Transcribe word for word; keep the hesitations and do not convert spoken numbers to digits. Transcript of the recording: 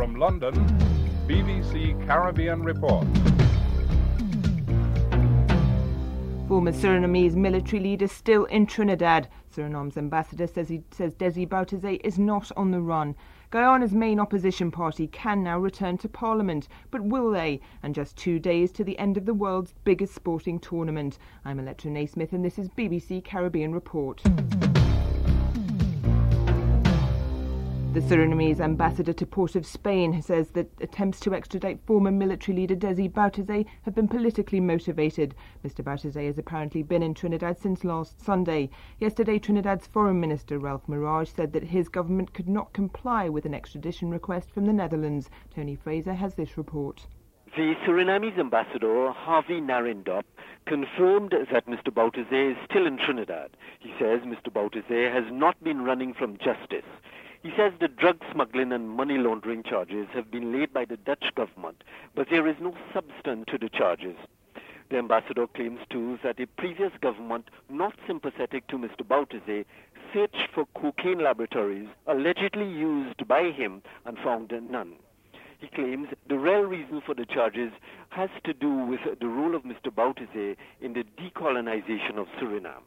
From London, B B C Caribbean Report. Former Surinamese military leader still in Trinidad. Suriname's ambassador says he says Desi Bouterse is not on the run. Guyana's main opposition party can now return to Parliament, but will they? And just two days to the end of the world's biggest sporting tournament. I'm Electra Naismith and this is B B C Caribbean Report. The Surinamese ambassador to Port of Spain says that attempts to extradite former military leader Desi Bouterse have been politically motivated. Mister Bouterse has apparently been in Trinidad since last Sunday. Yesterday, Trinidad's Foreign Minister Ralph Mirage said that his government could not comply with an extradition request from the Netherlands. Tony Fraser has this report. The Surinamese ambassador, Harvey Narendop, confirmed that Mister Bouterse is still in Trinidad. He says Mister Bouterse has not been running from justice. He says the drug smuggling and money laundering charges have been laid by the Dutch government, but there is no substance to the charges. The ambassador claims too that a previous government not sympathetic to Mister Bouterse searched for cocaine laboratories allegedly used by him and found none. He claims the real reason for the charges has to do with the role of Mister Bouterse in the decolonization of Suriname.